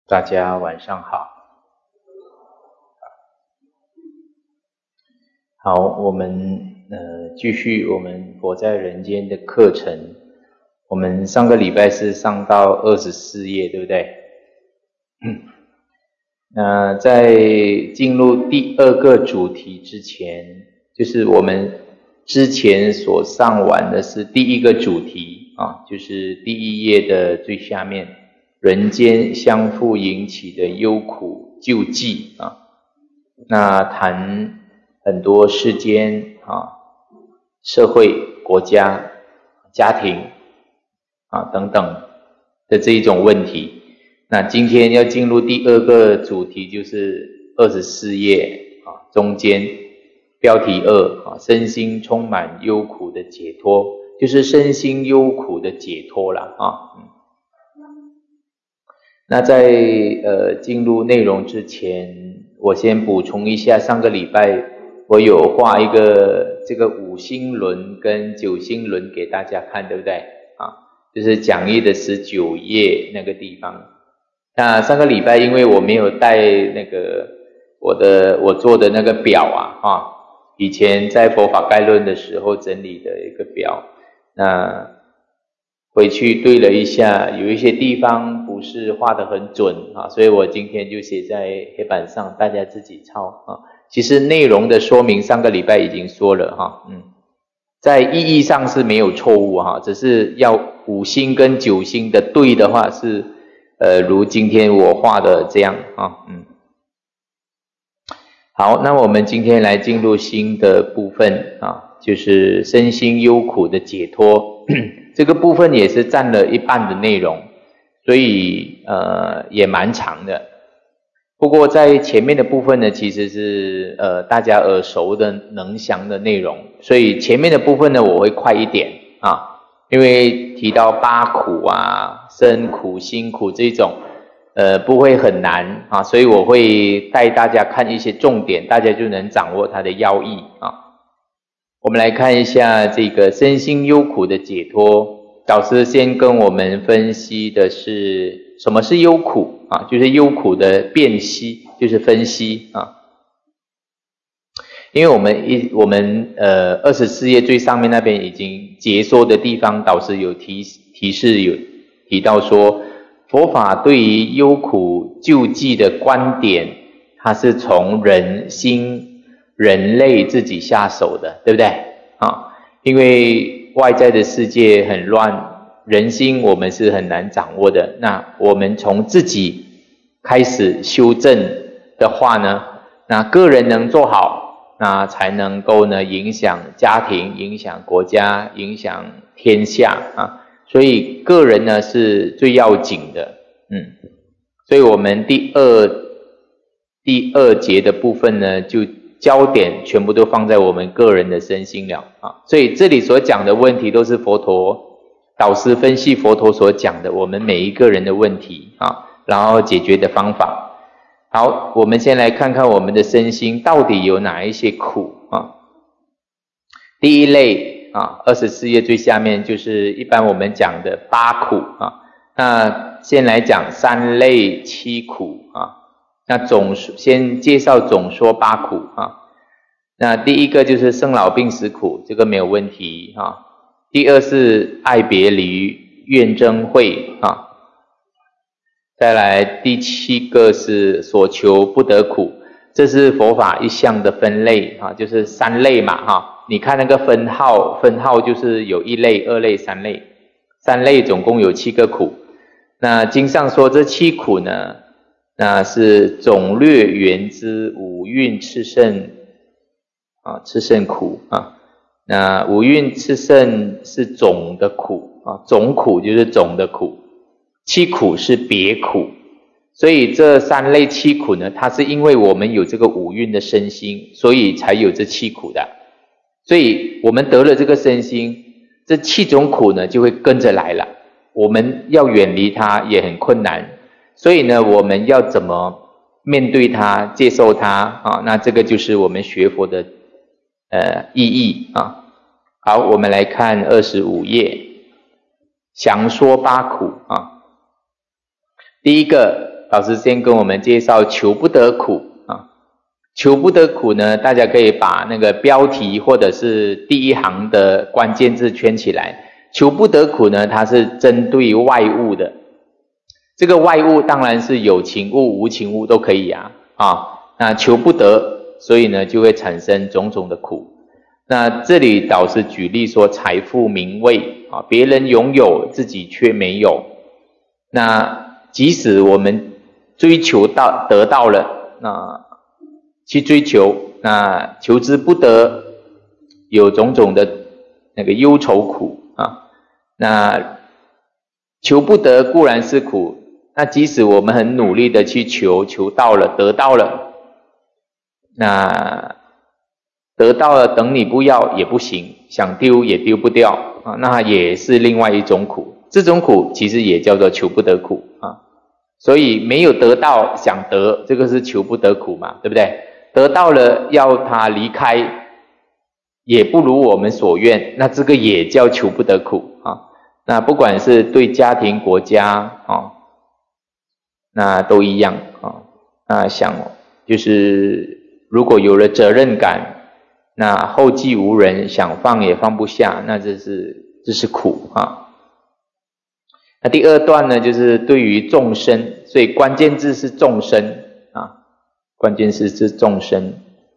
大家晚上好。好，我们继续我们活在人间的课程。我们上个礼拜是上到24页，对不对？那在进入第二个主题之前，就是我们之前所上完的是第一个主题啊，就是第一页的最下面，人间相互引起的忧苦救济啊。那谈很多世间啊、社会、国家、家庭啊等等的这一种问题。那今天要进入第二个主题，就是24页啊，中间标题2啊，身心充满忧苦的解脱，就是身心忧苦的解脱啦啊。那在进入内容之前，我先补充一下，上个礼拜我有画一个这个5星轮跟9星轮给大家看，对不对啊？就是讲义的19页那个地方。那上个礼拜因为我没有带那个我做的那个表啊，以前在佛法概论的时候整理的一个表，那回去对了一下，有一些地方不是画得很准啊，所以我今天就写在黑板上，大家自己抄啊。其实内容的说明上个礼拜已经说了哈，在意义上是没有错误哈，只是要5星跟9星的对的话是如今天我画的这样啊，好，那我们今天来进入新的部分啊，就是身心忧苦的解脱。这个部分也是占了一半的内容，所以也蛮长的。不过在前面的部分呢，其实是大家耳熟的能详的内容，所以前面的部分呢我会快一点啊，因为提到8苦啊、身苦、心苦这种不会很难啊，所以我会带大家看一些重点，大家就能掌握它的要义啊。我们来看一下这个身心忧苦的解脱。导师先跟我们分析的是什么是忧苦啊，就是忧苦的辨析，就是分析啊。因为我们24页最上面那边已经解说的地方，导师有提示有提到说，佛法对于忧苦救济的观点，它是从人心人类自己下手的，对不对啊？因为外在的世界很乱，人心我们是很难掌握的，那我们从自己开始修正的话呢，那个人能做好，那才能够呢影响家庭、影响国家、影响天下啊。所以个人呢是最要紧的，所以我们第二节的部分呢，就焦点全部都放在我们个人的身心了啊。所以这里所讲的问题都是佛陀导师分析佛陀所讲的我们每一个人的问题啊，然后解决的方法。好，我们先来看看我们的身心到底有哪一些苦啊。第一类啊，24页最下面就是一般我们讲的8苦啊。那先来讲3类7苦啊。那先介绍总说8苦啊。那第一个就是生老病死苦，这个没有问题啊。第二是爱别离、怨憎会啊。再来第7个是所求不得苦，这是佛法一项的分类啊，就是3类嘛哈。你看那个分号就是有1类、2类、3类，3类总共有7个苦。那经上说这7苦呢，那是总略圆之五蕴炽盛啊，炽盛苦啊。那五蕴炽盛是总的苦啊，总苦就是总的苦，7苦是别苦。所以这3类7苦呢，它是因为我们有这个五蕴的身心，所以才有这7苦的。所以我们得了这个身心，这7种苦呢就会跟着来了，我们要远离它也很困难。所以呢，我们要怎么面对它、接受它啊？那这个就是我们学佛的意义啊。好，我们来看25页，详说8苦啊。第一个导师先跟我们介绍求不得苦啊。求不得苦呢，大家可以把那个标题或者是第一行的关键字圈起来。求不得苦呢，它是针对外物的。这个外物当然是有情物、无情物都可以啊。那求不得，所以呢就会产生种种的苦。那这里导师举例说，财富名位啊，别人拥有，自己却没有。那即使我们追求到得到了，那去追求，那求之不得，有种种的那个忧愁苦啊。那求不得固然是苦，那即使我们很努力的去求，求到了，得到了，那得到了等你不要也不行，想丢也丢不掉啊，那也是另外一种苦。这种苦其实也叫做求不得苦啊。所以没有得到想得，这个是求不得苦嘛，对不对？得到了要他离开，也不如我们所愿，那这个也叫求不得苦啊。那不管是对家庭、国家啊，那都一样啊。那想就是如果有了责任感，那后继无人，想放也放不下，那这是苦啊。那第二段呢，就是对于众生，所以关键字是众生啊，关键字是众生。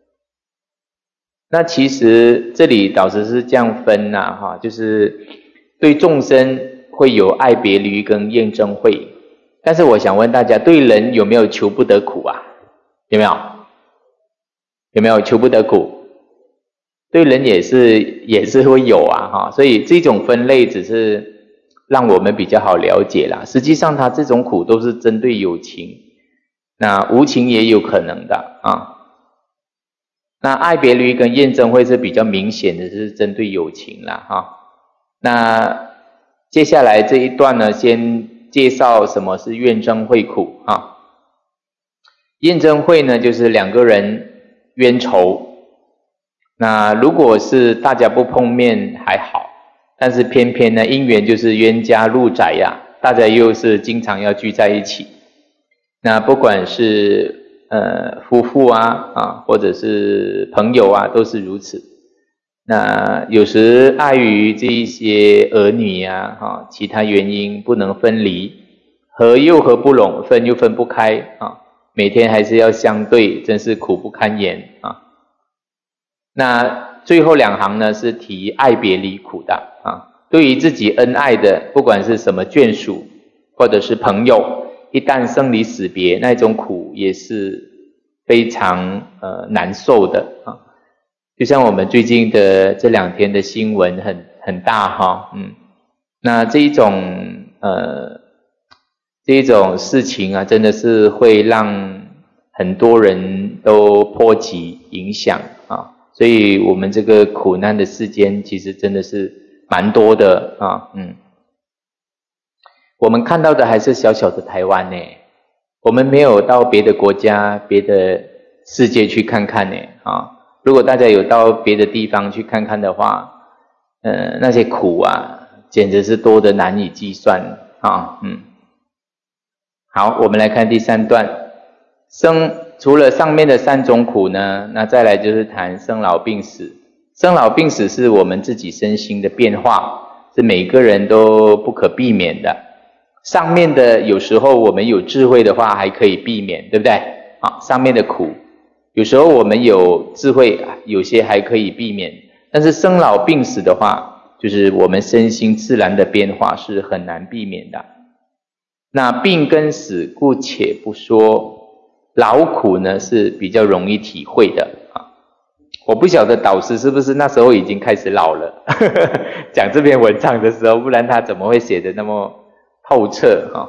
那其实这里导师是这样分啊，就是对众生会有爱别离跟厌憎会，但是我想问大家，对人有没有求不得苦啊？有没有？有没有求不得苦？对人也是会有啊，所以这种分类只是让我们比较好了解啦。实际上它这种苦都是针对有情，那无情也有可能的啊。那爱别离跟厌憎会是比较明显的，是针对有情啦哈。那接下来这一段呢，先介绍什么是怨憎会苦啊。怨憎会呢，就是两个人冤仇。那如果是大家不碰面还好，但是偏偏呢因缘就是冤家路窄呀，大家又是经常要聚在一起。那不管是夫妇啊或者是朋友啊，都是如此。那有时碍于这一些儿女啊其他原因不能分离，合又合不拢，分又分不开啊，每天还是要相对，真是苦不堪言啊。那最后两行呢是提爱别离苦的啊，对于自己恩爱的，不管是什么眷属或者是朋友，一旦生离死别，那种苦也是非常难受的啊。就像我们最近的这两天的新闻很大哈，那这一种事情啊，真的是会让很多人都波及影响啊。所以我们这个苦难的世间其实真的是蛮多的啊，我们看到的还是小小的台湾呢，我们没有到别的国家、别的世界去看看呢啊。如果大家有到别的地方去看看的话，那些苦啊，简直是多得难以计算啊，好，我们来看第三段，除了上面的三种苦呢，那再来就是谈生老病死。生老病死是我们自己身心的变化，是每个人都不可避免的。上面的有时候我们有智慧的话还可以避免，对不对？上面的苦有时候我们有智慧，有些还可以避免，但是生老病死的话，就是我们身心自然的变化是很难避免的。那病跟死姑且不说，劳苦呢是比较容易体会的啊。我不晓得导师是不是那时候已经开始老了讲这篇文章的时候，不然他怎么会写得那么透彻啊？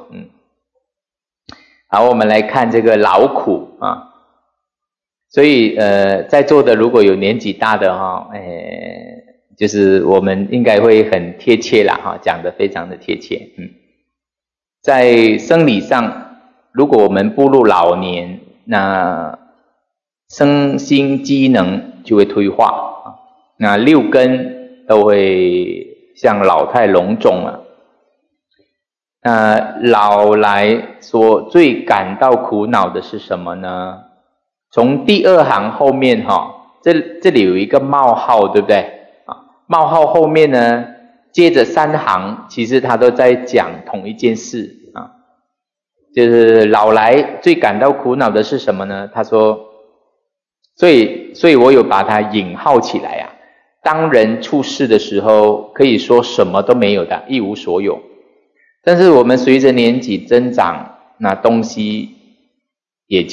好，我们来看这个劳苦啊。所以在座的如果有年纪大的就是我们应该会很贴切啦讲得非常的贴切。在生理上，如果我们步入老年，那身心机能就会退化，那六根都会像老态龙钟了。 老来所最感到苦恼的是什么呢？从第二行后面这里有一个冒号，对不对？冒号后面呢，接着3行，其实他都在讲同一件事就是老来最感到苦恼的是什么呢？他说，所以我有把它引号起来当人处世的时候，可以说什么都没有的，一无所有。但是我们随着年纪增长，那东西也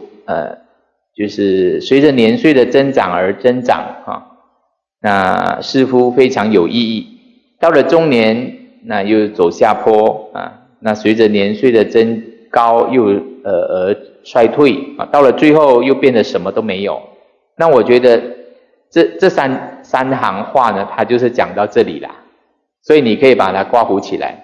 就是随着年岁的增长而增长那似乎非常有意义。到了中年，那又走下坡那随着年岁的增高又而衰退到了最后又变得什么都没有。那我觉得这三行话呢，它就是讲到这里啦，所以你可以把它刮胡起来。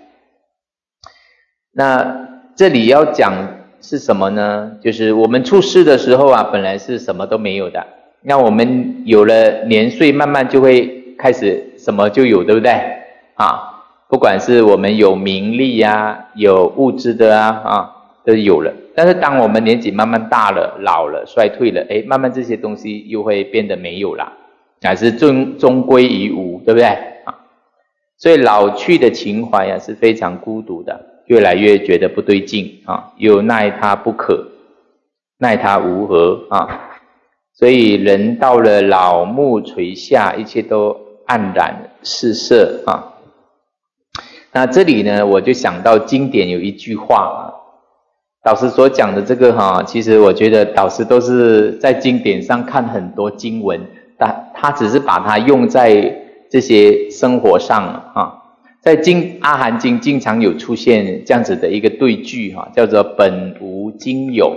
那这里要讲是什么呢？就是我们出世的时候本来是什么都没有的，那我们有了年岁，慢慢就会开始什么就有，对不对不管是我们有名利有物质的都有了。但是当我们年纪慢慢大了，老了，衰退了，慢慢这些东西又会变得没有了，乃是终归于无，对不对所以老去的情怀是非常孤独的，越来越觉得不对劲又奈他不可，奈他无何所以人到了老木垂下，一切都黯然失色那这里呢，我就想到经典有一句话导师所讲的这个其实我觉得导师都是在经典上看很多经文，但他只是把它用在这些生活上在阿含经经常有出现这样子的一个对句叫做本无今有。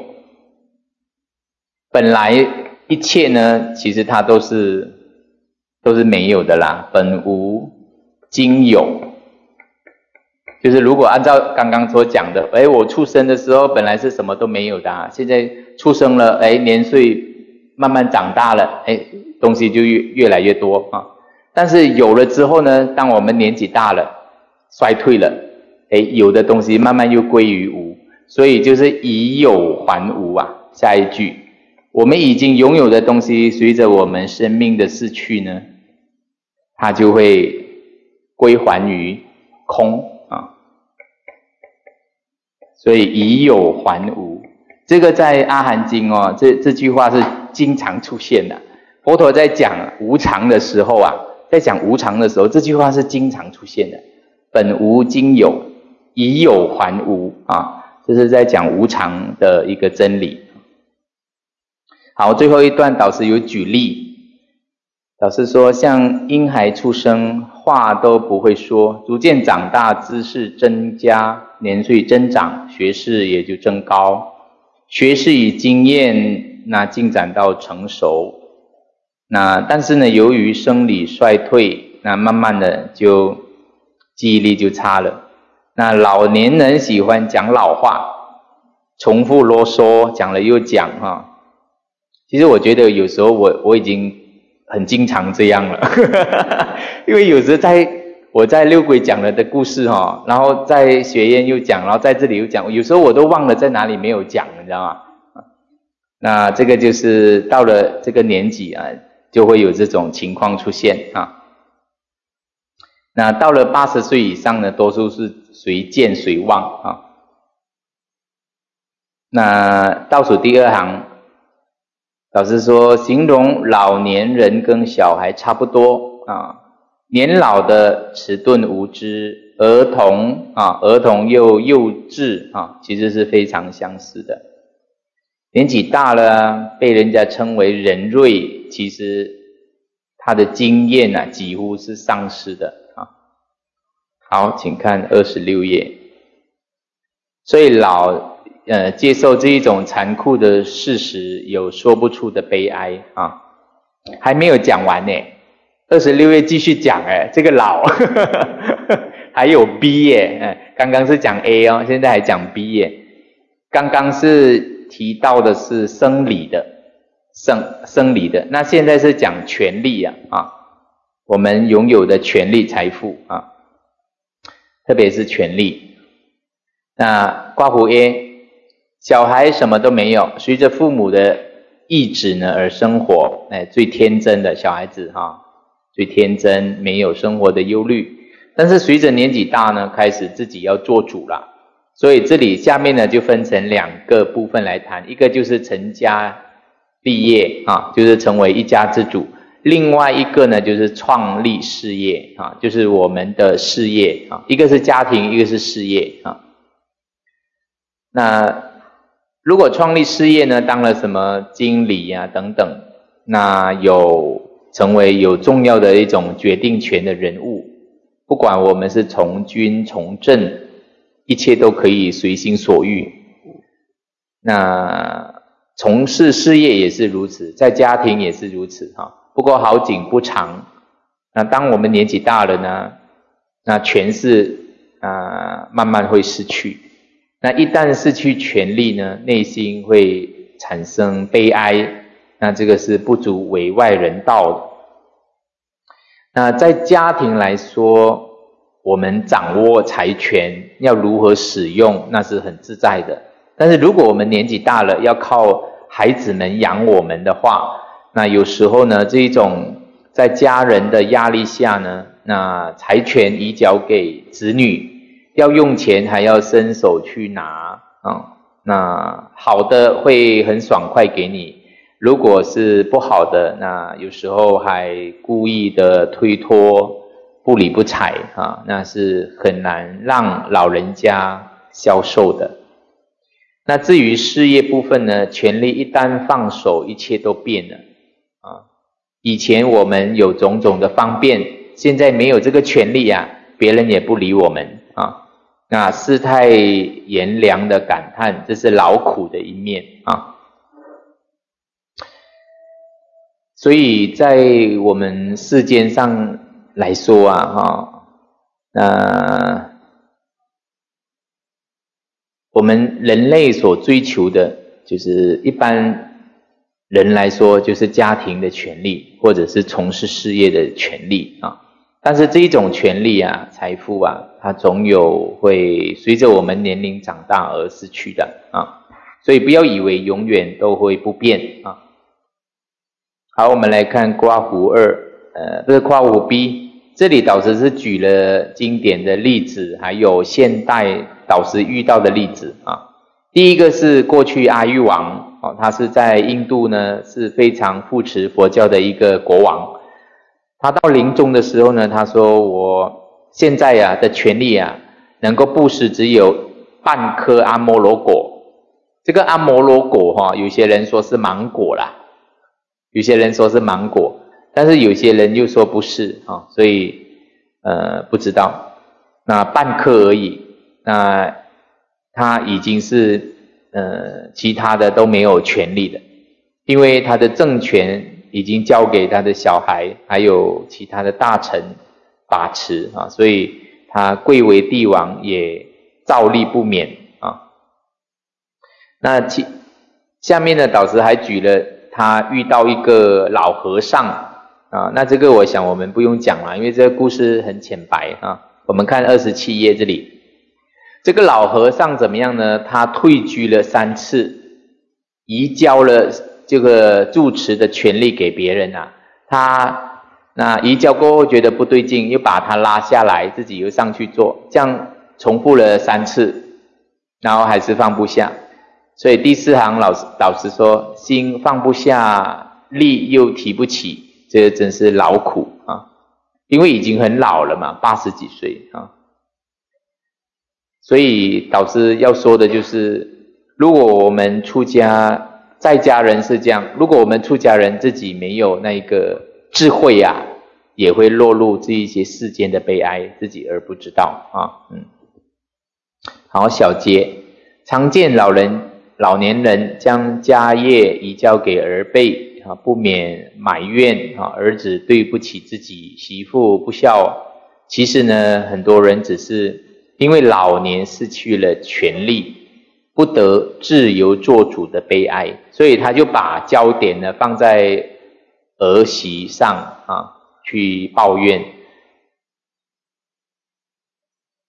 本来一切呢，其实它都是没有的啦，本无今有。就是如果按照刚刚所讲的，我出生的时候本来是什么都没有的现在出生了，年岁慢慢长大了，东西就越来越多但是有了之后呢，当我们年纪大了，衰退了，有的东西慢慢又归于无，所以就是以有还无下一句，我们已经拥有的东西，随着我们生命的逝去呢，它就会归还于空所以以有还无，这个在阿含经这句话是经常出现的。佛陀在讲无常的时候在讲无常的时候，这句话是经常出现的。本无今有，以有还无这是在讲无常的一个真理。好，最后一段导师有举例。导师说，像婴孩出生，话都不会说，逐渐长大，知识增加，年岁增长，学识也就增高，学识与经验那进展到成熟。但是呢，由于生理衰退，那慢慢的就记忆力就差了。那老年人喜欢讲老话，重复啰嗦，讲了又讲其实我觉得有时候我已经很经常这样了因为有时我在六轨讲了的故事然后在学院又讲，然后在这里又讲，有时候我都忘了在哪里没有讲，你知道吗？那这个就是到了这个年纪就会有这种情况出现那到了80岁以上呢，多数是随见随忘那倒数第2行，老师说，形容老年人跟小孩差不多年老的迟钝无知，儿童又幼稚其实是非常相似的。年纪大了被人家称为人瑞，其实他的经验几乎是丧失的好，请看26页。所以接受这一种残酷的事实，有说不出的悲哀还没有讲完呢，26页继续讲这个老还有 B 耶刚刚是讲 A 现在还讲 B 耶。刚刚是提到的是生理的，那现在是讲权利我们拥有的权利财富特别是权利。 那刮胡 A， 小孩什么都没有，随着父母的意志呢而生活，最天真的小孩子最天真，没有生活的忧虑。但是随着年纪大呢，开始自己要做主了。所以这里下面呢就分成2个部分来谈，一个就是成家立业就是成为一家之主，另外一个呢就是创立事业就是我们的事业一个是家庭，一个是事业那如果创立事业呢，当了什么经理等等，那成为有重要的一种决定权的人物，不管我们是从军从政，一切都可以随心所欲。那从事事业也是如此，在家庭也是如此不过好景不长。那当我们年纪大了呢，那权势慢慢会失去。那一旦失去权力呢，内心会产生悲哀，那这个是不足为外人道的。那在家庭来说，我们掌握财权要如何使用，那是很自在的。但是如果我们年纪大了，要靠孩子们养我们的话，那有时候呢，这种在家人的压力下呢，那财权移交给子女，要用钱还要伸手去拿那好的会很爽快给你，如果是不好的，那有时候还故意的推脱，不理不睬那是很难让老人家消受的。那至于事业部分呢，权力一旦放手，一切都变了以前我们有种种的方便，现在没有这个权利别人也不理我们那世态炎凉的感叹，这是劳苦的一面所以在我们世间上来说我们人类所追求的，就是一般人来说，就是家庭的权利，或者是从事事业的权利但是这一种权利财富它总有会随着我们年龄长大而失去的所以不要以为永远都会不变好，我们来看刮胡2，这个刮胡 B， 这里导师是举了经典的例子，还有现代导师遇到的例子第一个是过去阿育王他是在印度呢是非常扶持佛教的一个国王。他到临终的时候呢，他说我现在的权利能够布施只有半颗阿摩罗果。这个阿摩罗果有些人说是芒果啦，有些人说是芒果，但是有些人又说不是所以不知道。那半颗而已，那他已经是其他的都没有权利了，因为他的政权已经交给他的小孩还有其他的大臣把持所以他贵为帝王也照例不免那下面的导师还举了他遇到一个老和尚那这个我想我们不用讲了，因为这个故事很浅白我们看27页这里，这个老和尚怎么样呢？他退居了3次，移交了这个住持的权利给别人他那移交过后觉得不对劲，又把他拉下来，自己又上去做，这样重复了3次，然后还是放不下。所以第4行导师说，心放不下，力又提不起，这真是劳苦因为已经很老了嘛，80几岁所以导师要说的就是，如果我们出家，在家人是这样，如果我们出家人自己没有那个智慧也会落入这一些世间的悲哀，自己而不知道好，小节，常见老年人将家业移交给儿辈不免埋怨儿子对不起自己，媳妇不孝。其实呢，很多人只是因为老年失去了权利，不得自由做主的悲哀，所以他就把焦点呢放在儿媳上去抱怨。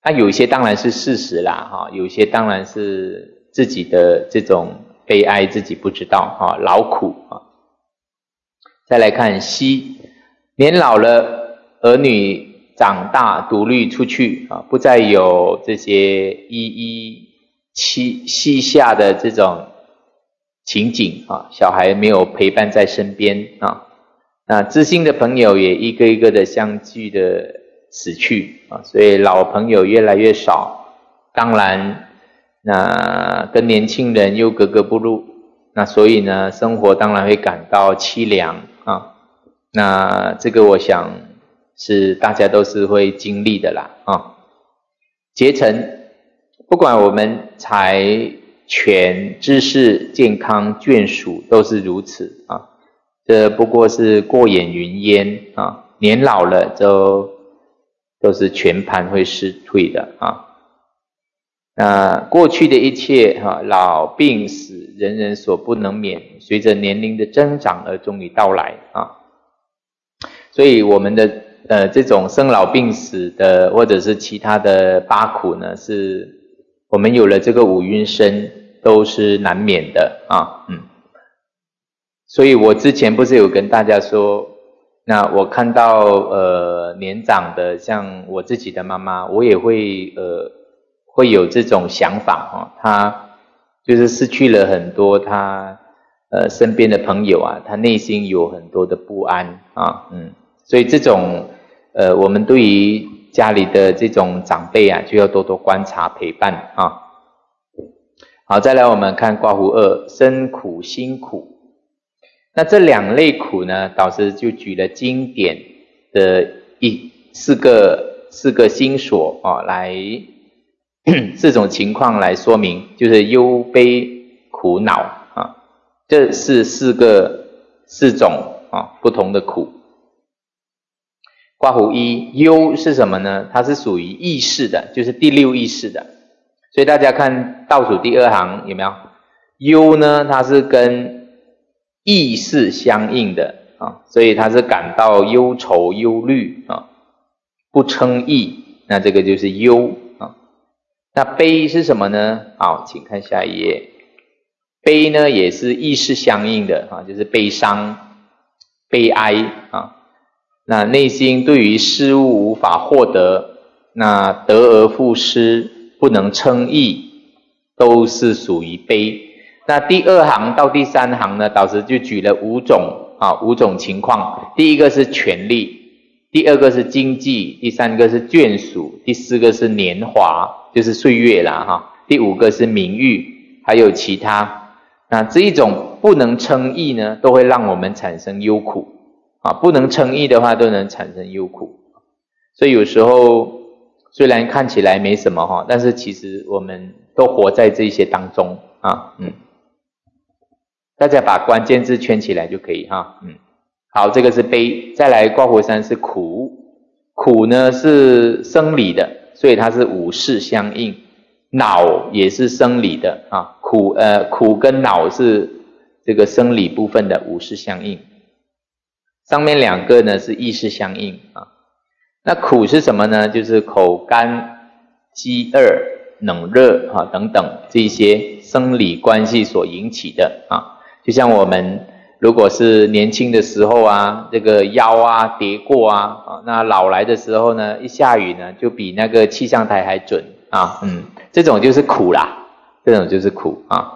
那有一些当然是事实啦，哈，有一些当然是自己的这种悲哀自己不知道，哈，劳苦啊。再来看西，年老了，儿女长大独立出去啊，不再有这些依依膝下的这种情景啊，小孩没有陪伴在身边啊，那知心的朋友也一个一个的相继的死去啊，所以老朋友越来越少，当然那跟年轻人又格格不入，那所以呢，生活当然会感到凄凉啊，那这个我想是大家都是会经历的啦啊。结成，不管我们财权知识健康眷属都是如此啊，这不过是过眼云烟啊，年老了都是全盘会失退的啊。那过去的一切老病死人人所不能免，随着年龄的增长而终于到来啊。所以我们的这种生老病死的或者是其他的八苦呢，是我们有了这个五蕴身都是难免的啊。所以我之前不是有跟大家说，那我看到年长的像我自己的妈妈，我也会有这种想法她就是失去了很多她身边的朋友啊，她内心有很多的不安啊。所以这种我们对于家里的这种长辈啊，就要多多观察陪伴啊。好，再来我们看刮胡二，身苦辛苦。那这两类苦呢，导师就举了经典的四个心所来四种情况来说明，就是忧悲苦恼啊，这是四种不同的苦。刮胡一，忧是什么呢？它是属于意识的，就是第六意识的。所以大家看倒数第二行有没有？忧呢，它是跟意识相应的啊，所以它是感到忧愁忧虑啊，不称意，那这个就是忧啊。那悲是什么呢？好，请看下一页。悲呢也是意识相应的啊，就是悲伤、悲哀啊。那内心对于事物无法获得，那得而复失，不能称意，都是属于悲。那第二行到第三行呢，导师就举了五种情况。第一个是权力，第二个是经济，第三个是眷属，第四个是年华，就是岁月啦哈。第五个是名誉，还有其他。那这一种不能称意呢，都会让我们产生忧苦啊。不能称意的话，都能产生忧苦。所以有时候虽然看起来没什么哈，但是其实我们都活在这些当中啊。大家把关键字圈起来就可以哈。好，这个是悲。再来刮胡三是苦，苦呢是生理的，所以它是五识相应。恼也是生理的啊，苦跟恼是这个生理部分的五识相应。上面两个呢是意识相应啊。那苦是什么呢？就是口干、饥饿、冷热等等这些生理关系所引起的啊。就像我们如果是年轻的时候啊，这个腰啊跌过啊，那老来的时候呢，一下雨呢就比那个气象台还准啊。这种就是苦啦，这种就是苦啊。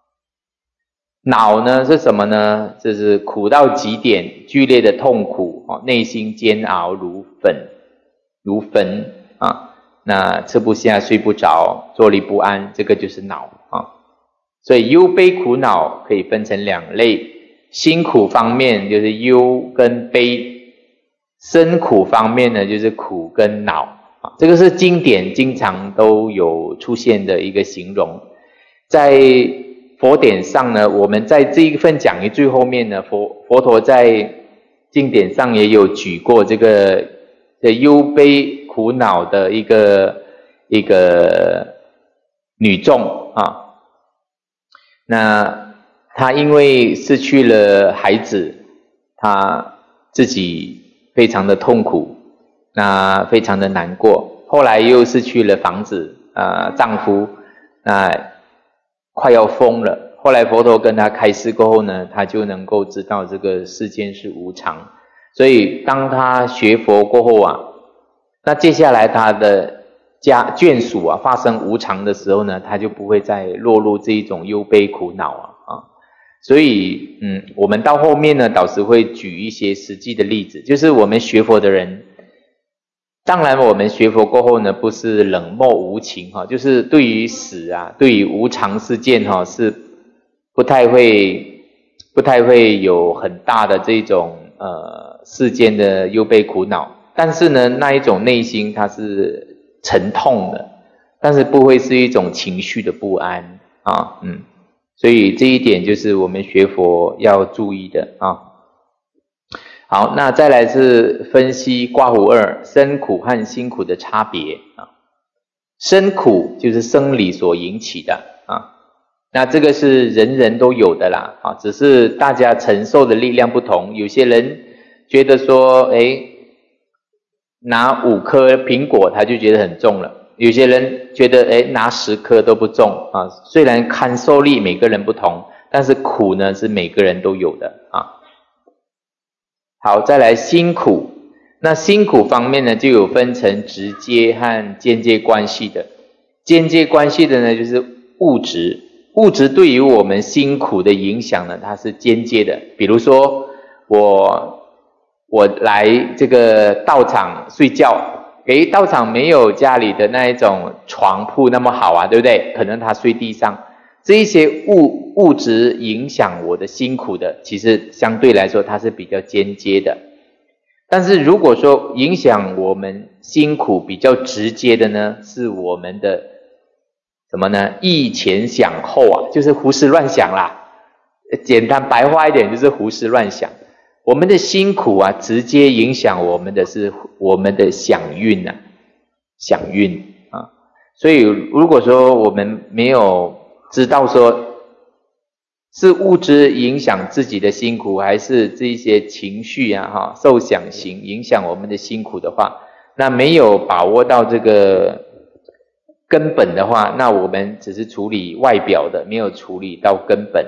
恼呢是什么呢？就是苦到极点，剧烈的痛苦内心煎熬如焚啊，那吃不下睡不着，坐立不安，这个就是恼啊。所以忧悲苦恼可以分成两类，辛苦方面就是忧跟悲，身苦方面呢就是苦跟恼啊。这个是经典经常都有出现的一个形容。在佛典上呢，我们在这一份讲义最后面呢，佛陀在经典上也有举过这个忧悲苦恼的一个女众啊。那她因为失去了孩子，她自己非常的痛苦，那非常的难过， 后来又失去了房子丈夫，那快要疯了。后来佛陀跟他开示过后呢，他就能够知道这个世间是无常。所以当他学佛过后啊，那接下来他的眷属啊发生无常的时候呢，他就不会再落入这一种忧悲苦恼所以我们到后面呢，导师会举一些实际的例子，就是我们学佛的人，当然我们学佛过后呢，不是冷漠无情就是对于死啊，对于无常事件是不太会有很大的这种世间的忧悲苦恼，但是呢，那一种内心它是沉痛的，但是不会是一种情绪的不安所以这一点就是我们学佛要注意的好，那再来是分析刮胡二生苦和辛苦的差别生苦就是生理所引起的那这个是人人都有的啦只是大家承受的力量不同。有些人觉得说拿5颗苹果他就觉得很重了，有些人觉得拿10颗都不重虽然堪受力每个人不同，但是苦呢是每个人都有的好，再来辛苦。那辛苦方面呢，就有分成直接和间接关系的。间接关系的呢，就是物质。物质对于我们辛苦的影响呢，它是间接的。比如说我来这个道场睡觉，道场没有家里的那一种床铺那么好对不对？可能他睡地上，这一些物质影响我的辛苦的，其实相对来说它是比较间接的。但是如果说影响我们辛苦比较直接的呢，是我们的什么呢？忆前想后就是胡思乱想啦。简单白话一点就是胡思乱想。我们的辛苦直接影响我们的是我们的想运想运所以如果说我们没有知道说是物质影响自己的辛苦，还是这一些情绪受想行影响我们的辛苦的话，那没有把握到这个根本的话，那我们只是处理外表的，没有处理到根本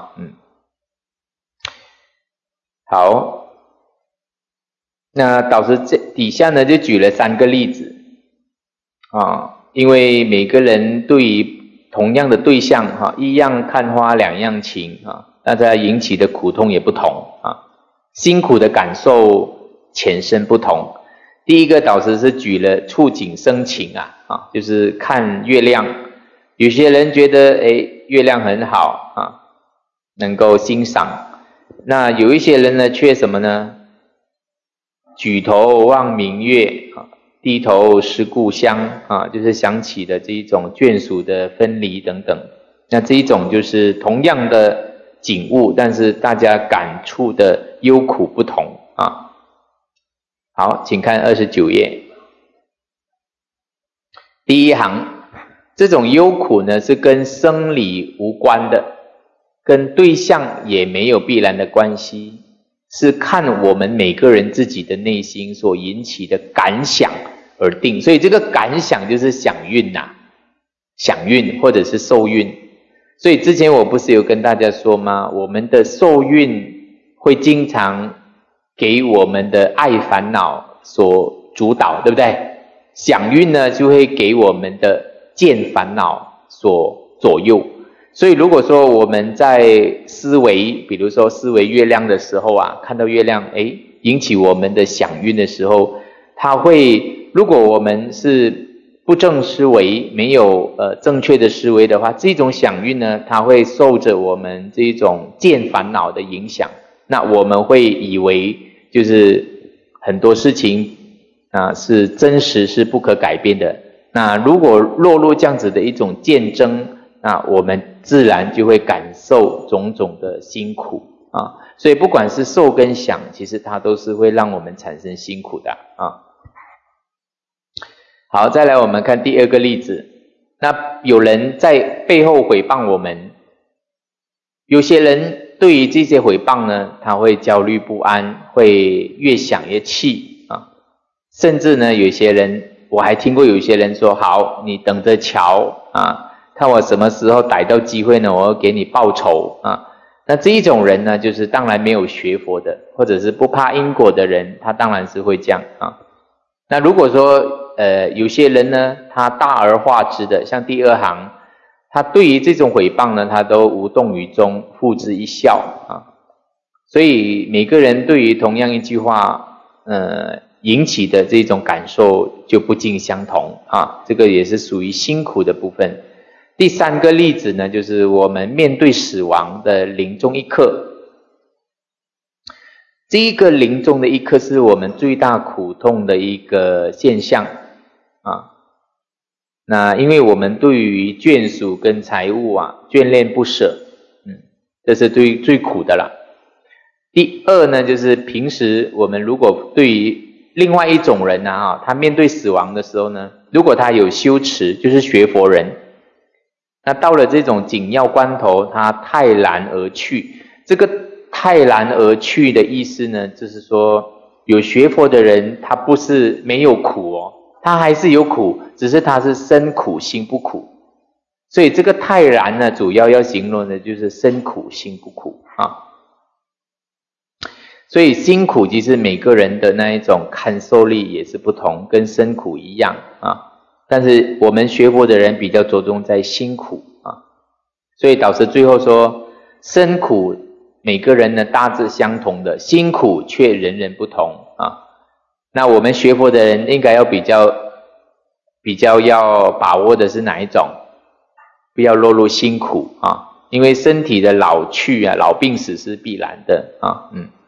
好，那导师这底下呢就举了3个例子因为每个人对于同样的对象一样看花两样情大家引起的苦痛也不同辛苦的感受浅深不同。第一个导师是举了触景生情就是看月亮，有些人觉得月亮很好能够欣赏，那有一些人呢却什么呢？举头望明月低头思故乡就是想起的这一种眷属的分离等等。那这一种就是同样的景物，但是大家感触的忧苦不同好，请看29页第一行。这种忧苦呢是跟生理无关的，跟对象也没有必然的关系，是看我们每个人自己的内心所引起的感想而定。所以这个感想就是想运想运或者是受运。所以之前我不是有跟大家说吗？我们的受运会经常给我们的爱烦恼所主导，对不对？想运呢就会给我们的见烦恼所左右。所以如果说我们在思维，比如说思维月亮的时候看到月亮引起我们的想运的时候，它会，如果我们是不正思维，没有正确的思维的话，这种想运呢它会受着我们这种见烦恼的影响，那我们会以为就是很多事情是真实是不可改变的。那如果落入这样子的一种见证，那我们自然就会感受种种的辛苦所以不管是受跟想，其实它都是会让我们产生辛苦的好，再来我们看第2个例子。那有人在背后诽谤我们，有些人对于这些诽谤呢，他会焦虑不安，会越想越气甚至呢有些人我还听过有些人说，好，你等着瞧啊，看我什么时候逮到机会呢，我要给你报仇啊。那这一种人呢，就是当然没有学佛的，或者是不怕因果的人，他当然是会这样啊。那如果说有些人呢，他大而化之的，像第二行，他对于这种诽谤呢，他都无动于衷，付之一笑啊。所以每个人对于同样一句话，引起的这种感受就不尽相同啊。这个也是属于辛苦的部分。第三个例子呢，就是我们面对死亡的临终一刻。这一个临终的一刻是我们最大苦痛的一个现象啊。那因为我们对于眷属跟财物啊眷恋不舍，这是最苦的了。第二呢，就是平时我们如果对于另外一种人啊，他面对死亡的时候呢，如果他有修持，就是学佛人，那到了这种紧要关头，他泰然而去。这个泰然而去的意思呢，就是说有学佛的人，他不是没有苦哦，他还是有苦，只是他是身苦心不苦。所以这个泰然呢，主要要形容的就是身苦心不苦啊。所以辛苦其实每个人的那一种感受力也是不同，跟身苦一样啊。但是我们学佛的人比较着重在辛苦啊。所以导师最后说，身苦每个人呢大致相同的，辛苦却人人不同啊。那我们学佛的人应该要比较要把握的是哪一种？不要落入辛苦啊，因为身体的老去啊，老病死是必然的啊。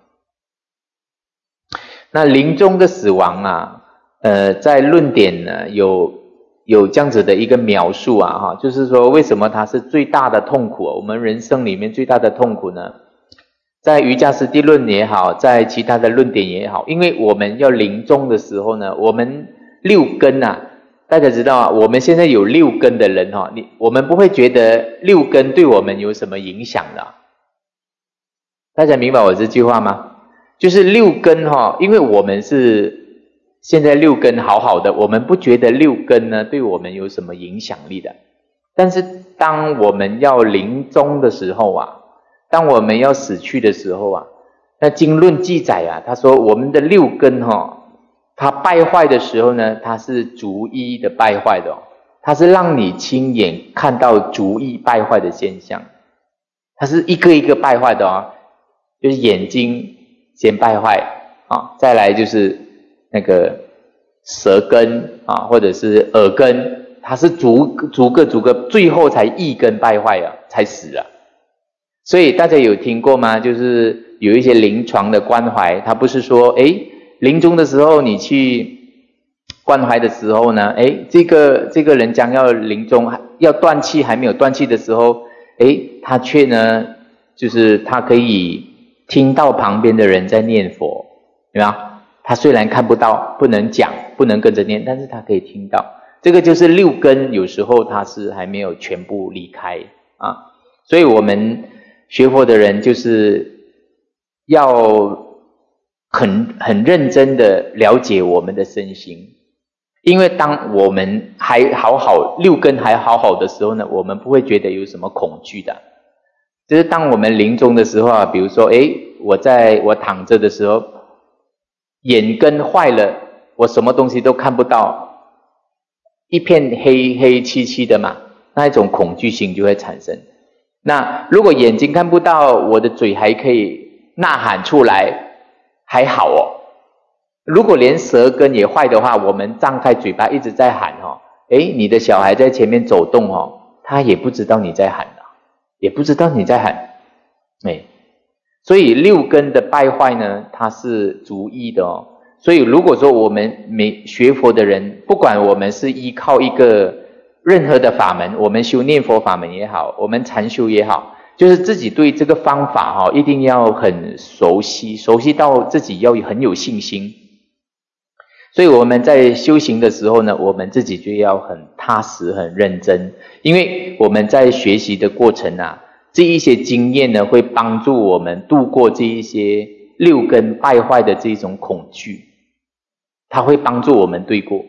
那临终的死亡啊，在论点呢有这样子的一个描述啊，就是说为什么它是最大的痛苦我们人生里面最大的痛苦呢？在瑜伽师地论也好，在其他的论点也好，因为我们要临终的时候呢，我们六根啊，大家知道啊，我们现在有六根的人我们不会觉得六根对我们有什么影响的。大家明白我这句话吗？就是六根因为我们是现在六根好好的，我们不觉得六根呢对我们有什么影响力的。但是当我们要临终的时候啊，当我们要死去的时候啊，那经论记载啊，他说我们的六根它败坏的时候呢，它是逐一的败坏的它是让你亲眼看到逐一败坏的现象，它是一个一个败坏的就是眼睛先败坏再来就是那个舌根或者是耳根，它是逐个最后才一根败坏才死了。所以大家有听过吗？就是有一些临床的关怀，他不是说临终的时候你去关怀的时候呢，这个人将要临终要断气，还没有断气的时候，他却呢就是他可以听到旁边的人在念佛，有没有？他虽然看不到，不能讲，不能跟着念，但是他可以听到。这个就是六根有时候他是还没有全部离开所以我们学佛的人就是要很认真的了解我们的身心，因为当我们还好好六根还好好的时候呢，我们不会觉得有什么恐惧的。就是当我们临终的时候比如说我躺着的时候，眼根坏了，我什么东西都看不到，一片黑黑漆漆的嘛，那一种恐惧心就会产生。那如果眼睛看不到，我的嘴还可以呐喊出来，还好如果连舌根也坏的话，我们张开嘴巴一直在喊你的小孩在前面走动他也不知道你在喊也不知道你在喊所以六根的败坏呢，它是逐一的所以如果说我们学佛的人，不管我们是依靠一个任何的法门，我们修念佛法门也好，我们禅修也好，就是自己对这个方法一定要很熟悉到自己要很有信心。所以我们在修行的时候呢，我们自己就要很踏实很认真，因为我们在学习的过程这一些经验呢，会帮助我们度过这一些六根败坏的这种恐惧，它会帮助我们对过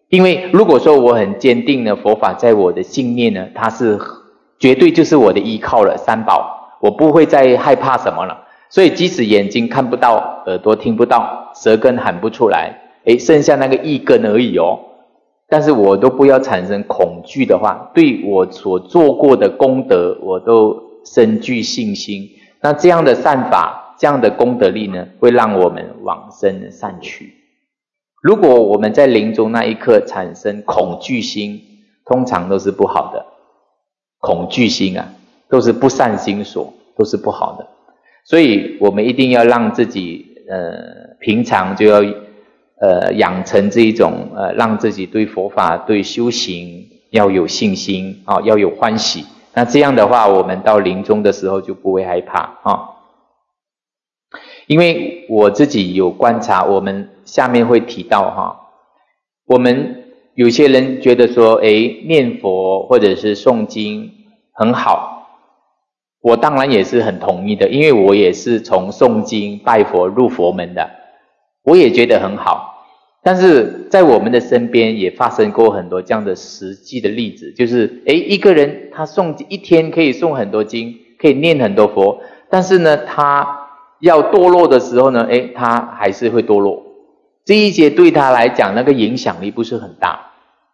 因为如果说我很坚定的佛法在我的信念呢，它是绝对就是我的依靠了，三宝，我不会再害怕什么了。所以即使眼睛看不到，耳朵听不到，舌根喊不出来，剩下那个意根而已哦。但是我都不要产生恐惧的话，对我所做过的功德，我都深具信心。那这样的善法，这样的功德力呢，会让我们往生善趣。如果我们在临终那一刻产生恐惧心，通常都是不好的。恐惧心啊，都是不善心所，都是不好的。所以我们一定要让自己平常就要养成这一种让自己对佛法对修行要有信心啊，要有欢喜。那这样的话，我们到临终的时候就不会害怕啊。因为我自己有观察，我们下面会提到哈，我们有些人觉得说，念佛或者是诵经很好，我当然也是很同意的，因为我也是从诵经拜佛入佛门的，我也觉得很好。但是在我们的身边也发生过很多这样的实际的例子，就是一个人他一天可以诵很多经，可以念很多佛，但是呢，他要堕落的时候呢，他还是会堕落。这一些对他来讲，那个影响力不是很大。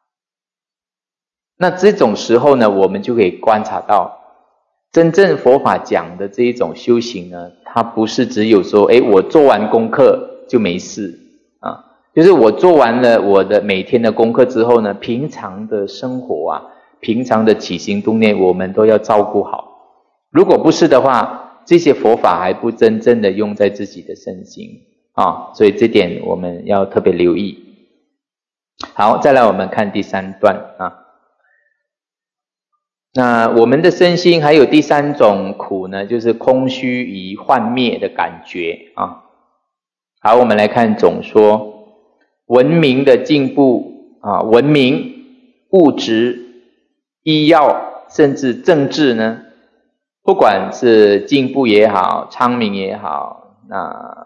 那这种时候呢，我们就可以观察到，真正佛法讲的这一种修行呢，它不是只有说，我做完功课就没事啊。就是我做完了我的每天的功课之后呢，平常的生活啊，平常的起心动念，我们都要照顾好。如果不是的话，这些佛法还不真正的用在自己的身心啊，所以这点我们要特别留意。好，再来我们看第3段啊。那我们的身心还有第3种苦呢，就是空虚与幻灭的感觉啊。好，我们来看总说，文明的进步啊，文明、物质、医药，甚至政治呢，不管是进步也好，昌明也好，那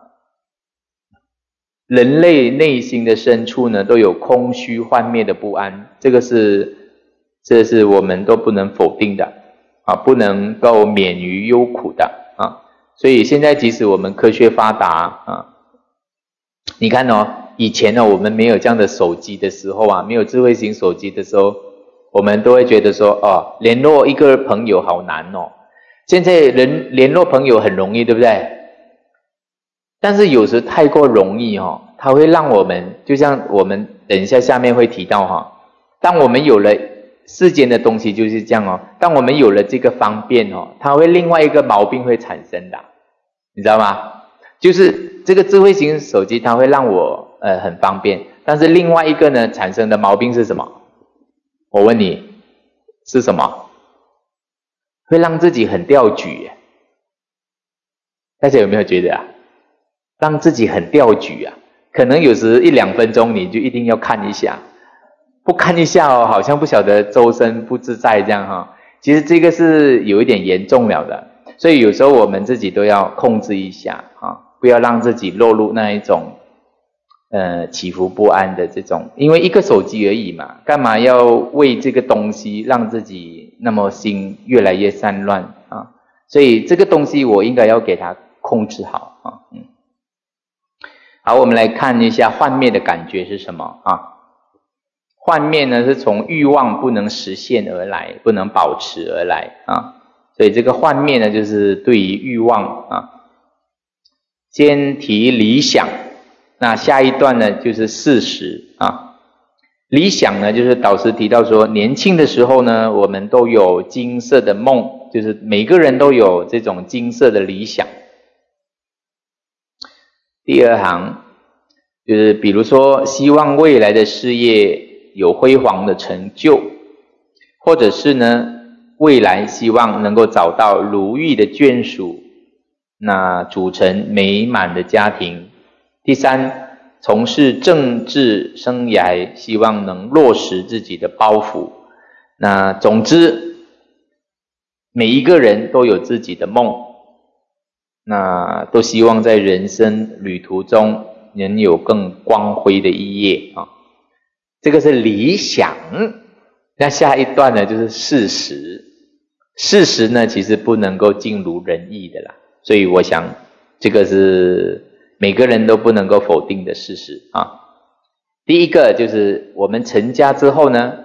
人类内心的深处呢，都有空虚幻灭的不安，这是我们都不能否定的啊，不能够免于忧苦的啊。所以现在即使我们科学发达啊，你看哦，以前呢，我们没有这样的手机的时候啊，没有智慧型手机的时候，我们都会觉得说，联络一个朋友好难哦。现在人联络朋友很容易，对不对？但是有时太过容易哦，它会让我们，就像我们等一下下面会提到哈，当我们有了世间的东西就是这样哦，当我们有了这个方便哦，它会另外一个毛病会产生的，你知道吗？就是这个智慧型手机它会让我很方便，但是另外一个呢产生的毛病是什么？我问你是什么？会让自己很掉举耶。大家有没有觉得啊？让自己很掉举啊，可能有时1-2分钟你就一定要看一下，不看一下哦，好像不晓得周身不自在这样哈。其实这个是有一点严重了的，所以有时候我们自己都要控制一下啊，不要让自己落入那一种起伏不安的这种，因为一个手机而已嘛，干嘛要为这个东西让自己那么心越来越散乱啊？所以这个东西我应该要给它控制好啊。好，我们来看一下幻灭的感觉是什么啊？幻灭呢是从欲望不能实现而来，不能保持而来啊，所以这个幻灭呢就是对于欲望啊。先提理想，那下一段呢就是事实啊。理想呢就是导师提到说，年轻的时候呢，我们都有金色的梦，就是每个人都有这种金色的理想。第2行就是比如说希望未来的事业有辉煌的成就，或者是呢未来希望能够找到如意的眷属，那组成美满的家庭。第3，从事政治生涯，希望能落实自己的抱负。那总之每一个人都有自己的梦，那都希望在人生旅途中能有更光辉的一页啊。 这个是理想。那下一段呢就是事实，事实呢其实不能够尽如人意的啦，所以我想这个是每个人都不能够否定的事实啊。第一个就是我们成家之后呢，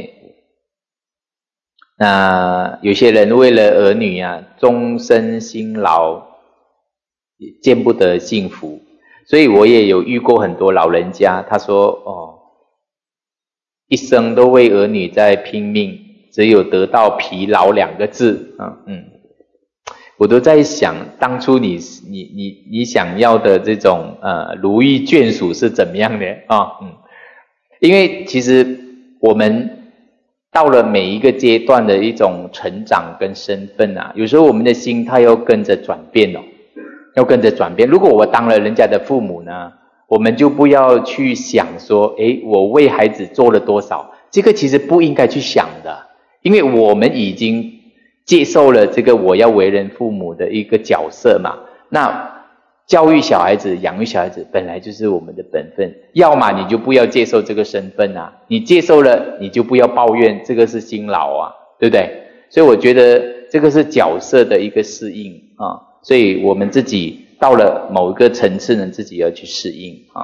那有些人为了儿女啊，终身辛劳，见不得幸福。所以我也有遇过很多老人家，他说一生都为儿女在拼命，只有得到疲劳2个字啊。我都在想，当初你想要的这种如意眷属是怎么样的啊？因为其实我们到了每一个阶段的一种成长跟身份啊，有时候我们的心态要跟着转变要跟着转变。如果我当了人家的父母呢，我们就不要去想说我为孩子做了多少，这个其实不应该去想的，因为我们已经接受了这个我要为人父母的一个角色嘛。那教育小孩子养育小孩子本来就是我们的本分，要么你就不要接受这个身份啊，你接受了你就不要抱怨，这个是辛劳啊，对不对？所以我觉得这个是角色的一个适应啊，所以我们自己到了某一个层次呢，自己要去适应啊。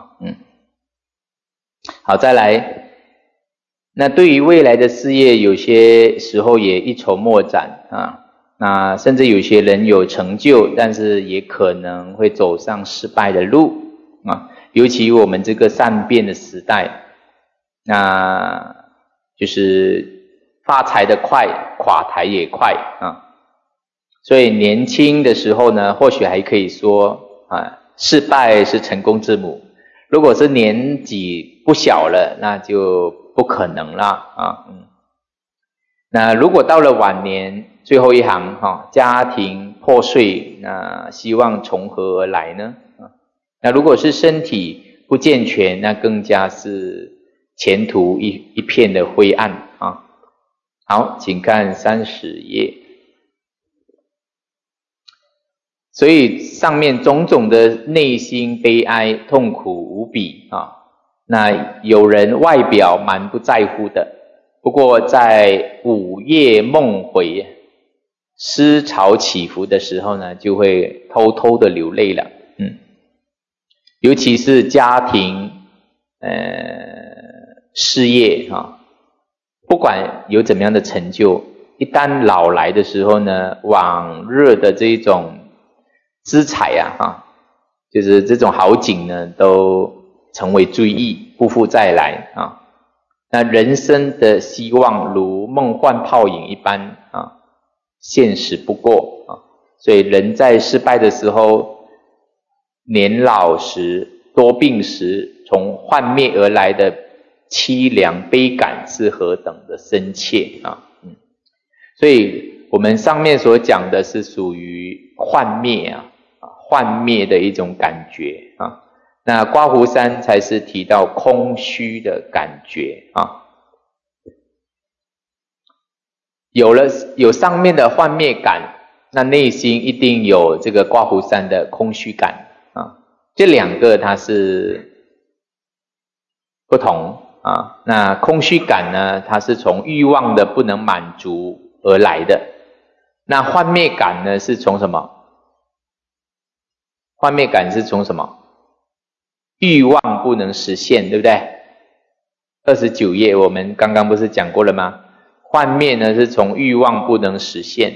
好，再来，那对于未来的事业，有些时候也一筹莫展啊。那甚至有些人有成就，但是也可能会走上失败的路啊。尤其我们这个善变的时代，那就是发财的快，垮台也快啊。所以年轻的时候呢，或许还可以说失败是成功之母。如果是年纪不小了，那就不可能了啊。那如果到了晚年，最后一行家庭破碎，那希望从何而来呢？那如果是身体不健全，那更加是前途一片的灰暗啊。好，请看30页。所以上面种种的内心悲哀痛苦无比啊。那有人外表蛮不在乎的，不过在午夜梦回思潮起伏的时候呢，就会偷偷的流泪了。尤其是家庭事业不管有怎么样的成就，一旦老来的时候呢，往日的这种资财就是这种好景呢，都成为追忆，不复再来啊。那人生的希望如梦幻泡影一般现实不过啊。所以人在失败的时候，年老时，多病时，从幻灭而来的凄凉悲感是何等的深切啊。所以我们上面所讲的是属于幻灭幻灭的一种感觉啊。那刮胡山才是提到空虚的感觉啊。有上面的幻灭感，那内心一定有这个刮胡山的空虚感啊。这两个它是不同啊。那空虚感呢，它是从欲望的不能满足而来的。那幻灭感呢，是从什么？幻灭感是从什么？欲望不能实现，对不对？29页我们刚刚不是讲过了吗？幻灭呢是从欲望不能实现，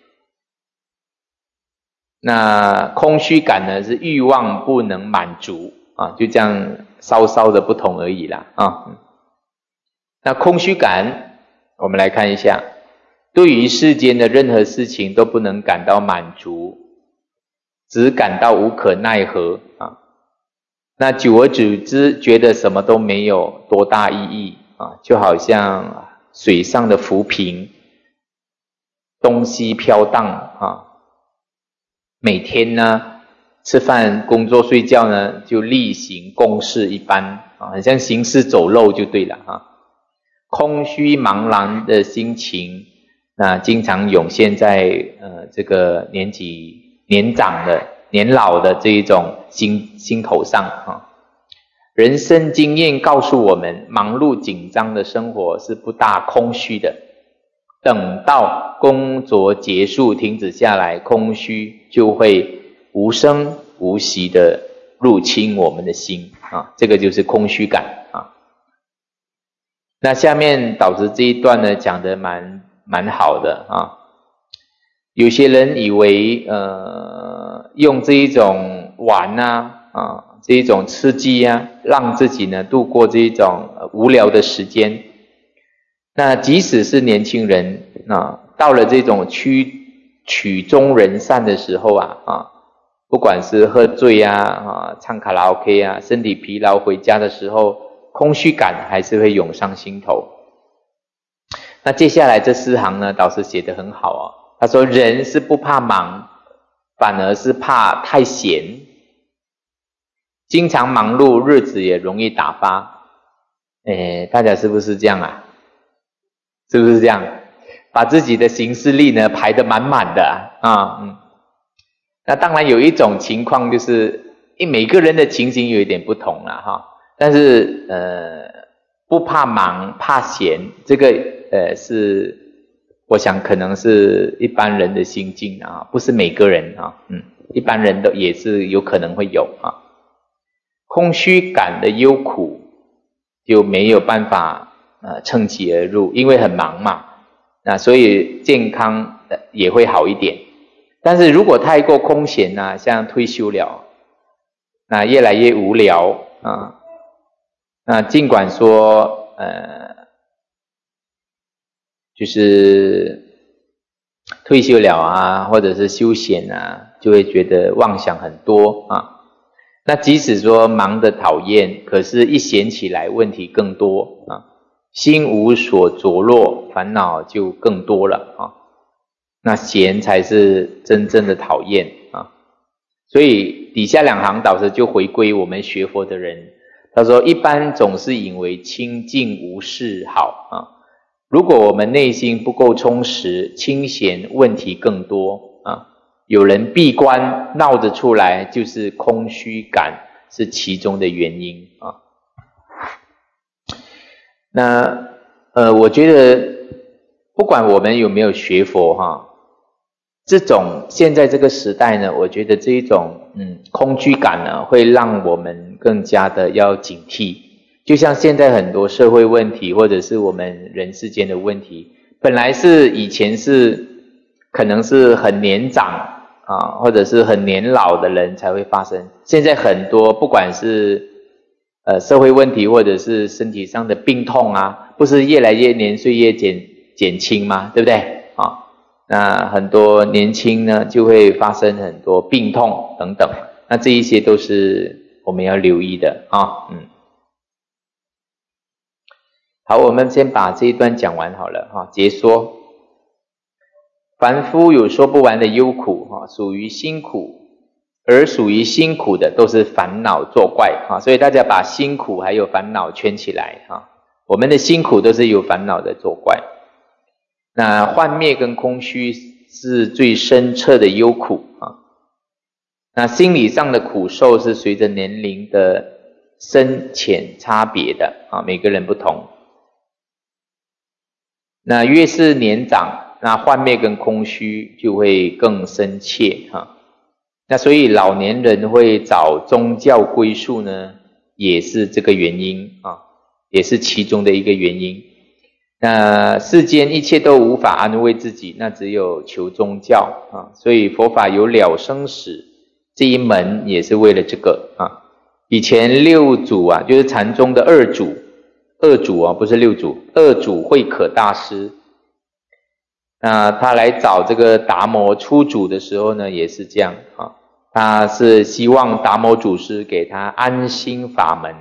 那空虚感呢是欲望不能满足就这样稍稍的不同而已啦那空虚感我们来看一下，对于世间的任何事情都不能感到满足，只感到无可奈何那久而久之觉得什么都没有多大意义就好像水上的浮萍，东西飘荡每天呢吃饭工作睡觉呢就例行公事一般很像行尸走肉就对了空虚茫然的心情那经常涌现在这个年长的年老的这一种心头上人生经验告诉我们，忙碌紧张的生活是不大空虚的。等到工作结束停止下来，空虚就会无声无息的入侵我们的心啊，这个就是空虚感啊。那下面导师这一段呢讲得蛮好的啊。有些人以为用这一种玩啊这一种刺激啊，让自己呢度过这一种无聊的时间。那即使是年轻人到了这种曲终人散的时候不管是喝醉唱卡拉 OK 身体疲劳回家的时候，空虚感还是会涌上心头。那接下来这4行呢，导师写得很好他说人是不怕忙，反而是怕太闲。经常忙碌，日子也容易打发。大家是不是这样是不是这样？把自己的行事历呢排得满满的那当然有一种情况就是每个人的情形有一点不同但是不怕忙怕闲，这个是我想可能是一般人的心境不是每个人一般人都也是有可能会有空虚感的忧苦就没有办法趁机而入，因为很忙嘛，那所以健康也会好一点。但是如果太过空闲像退休了，那越来越无聊那尽管说就是退休了或者是休闲就会觉得妄想很多那即使说忙得讨厌，可是一闲起来问题更多心无所着落，烦恼就更多了那闲才是真正的讨厌所以底下2行导师就回归我们学佛的人，他说一般总是以为清净无事好如果我们内心不够充实，清闲问题更多有人闭关闹着出来，就是空虚感是其中的原因那我觉得不管我们有没有学佛这种现在这个时代呢，我觉得这一种空虚感呢，会让我们更加的要警惕。就像现在很多社会问题，或者是我们人世间的问题，本来是以前是可能是很年长或者是很年老的人才会发生，现在很多不管是社会问题或者是身体上的病痛不是越来越年岁越减轻吗？对不对那很多年轻呢就会发生很多病痛等等，那这一些都是我们要留意的好，我们先把这一段讲完好了结说。凡夫有说不完的忧苦属于辛苦，而属于辛苦的都是烦恼作怪所以大家把辛苦还有烦恼圈起来我们的辛苦都是有烦恼的作怪。那幻灭跟空虚是最深彻的忧苦那心理上的苦受是随着年龄的深浅差别的每个人不同。那越是年长，那幻灭跟空虚就会更深切那所以老年人会找宗教归宿呢，也是这个原因也是其中的一个原因。那世间一切都无法安慰自己，那只有求宗教所以佛法有了生死这一门也是为了这个以前六祖就是禅宗的二祖不是六祖，二祖慧可大师那他来找这个达摩出祖的时候呢，也是这样他是希望达摩祖师给他安心法门。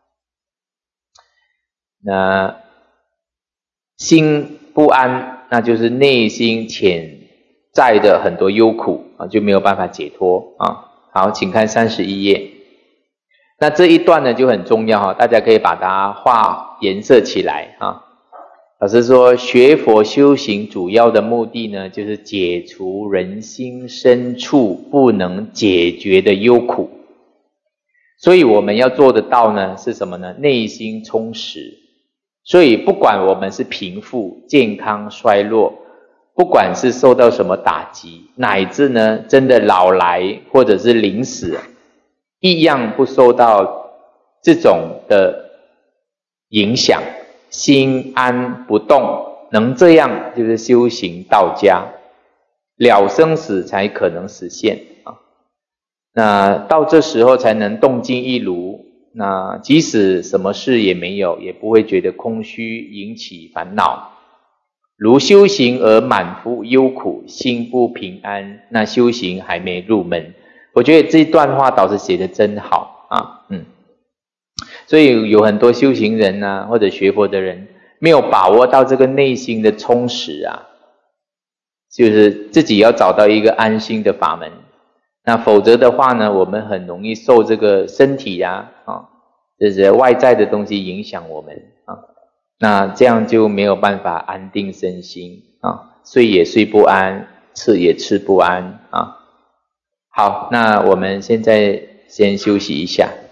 那心不安，那就是内心潜在的很多忧苦就没有办法解脱好，请看31页。那这一段呢就很重要大家可以把它画颜色起来老师说学佛修行主要的目的呢，就是解除人心深处不能解决的忧苦。 所以我们要做得到呢，是什么呢？内心充实。所以不管我们是贫富、健康、衰弱，不管是受到什么打击，乃至呢真的老来或者是临死，一样不受到这种的影响，心安不动，能这样就是修行道家，了生死才可能实现啊。那到这时候才能动静一如，那即使什么事也没有，也不会觉得空虚引起烦恼。如修行而满腹忧苦，心不平安，那修行还没入门。我觉得这段话导师写的真好啊，所以有很多修行人啊，或者学佛的人，没有把握到这个内心的充实啊，就是自己要找到一个安心的法门。那否则的话呢，我们很容易受这个身体啊，这些外在的东西影响我们啊，那这样就没有办法安定身心啊，睡也睡不安，吃也吃不安啊。好，那我们现在先休息一下。